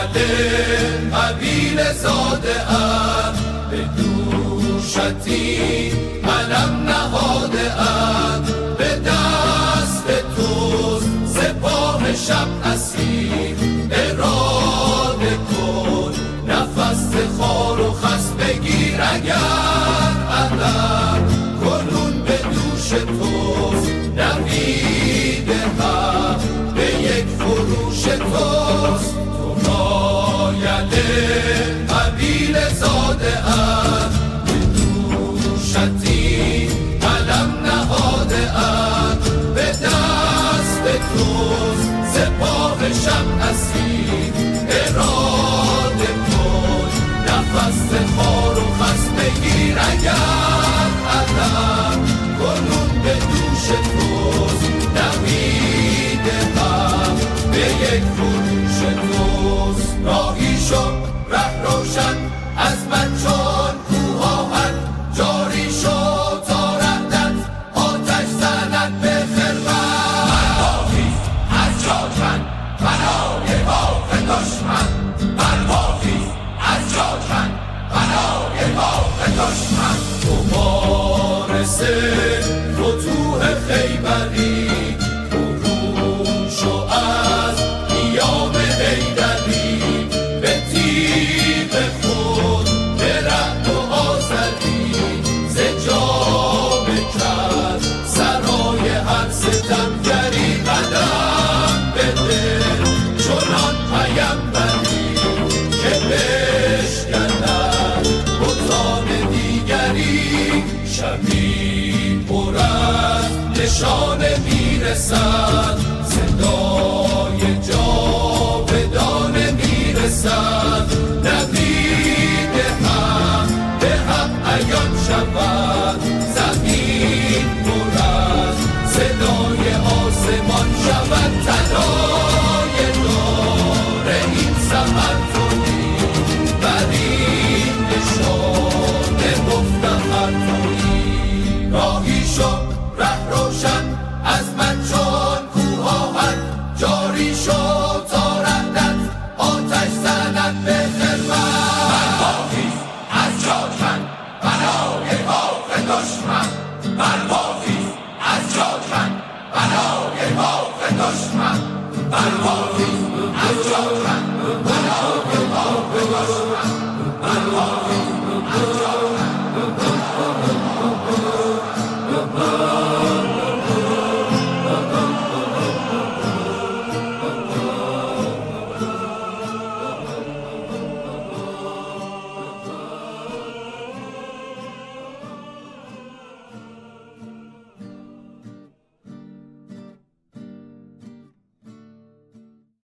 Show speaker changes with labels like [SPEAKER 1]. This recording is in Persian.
[SPEAKER 1] قبیله زاده ام، به دوشتی علم نهاده ام، به دست توست سپاه شب اسیر، اراده کن نفس خار و خس بگیر اگر علم کنون به دوش توست، نوید هم به یک فروش توست. تو مایل قبیله زاده ام، به دوشتی علم نهاده ام، به دست توست سپاه شب اسیر، اراده کن نفس خار و خس بگیر اگر علم کنون به دوش توست، نوید هم به یک فروش توست. راهی شد ره روشن از من چون کوه‌آهن، جاری شد تا رهدت آتش زند به خرمن. برباخیز از جاکن بنای باغ دشمن، برباخیز از جاکن بنای باغ دشمن. تو وارث فتوح خیبری، برون شو از نیام حیدری، به تیغ خود به رعد و آذری، ز جا بکن سرای هر ستمگری، قدم بده چنان پیمبری که بشکند بتان دیگری. شبی پر از نشانه میرسد، صدای جاودانه میرسد، نوید هم به هم عیان شود، زمین پر از صدای آسمان شود. تنای دار این سحر تویی، بر این نشانه مفتخر تویی. راهی شد ره روشن از من چون کوه‌آهن، جاری شد تا رهدت آتش زند به خرمن. برباخیز از جاکن بنای باغ دشمن، برباخیز از جاکن بنای باغ دشمن، برباخیز از جاکن بنای باغ دشمن، برباخیز از جاکن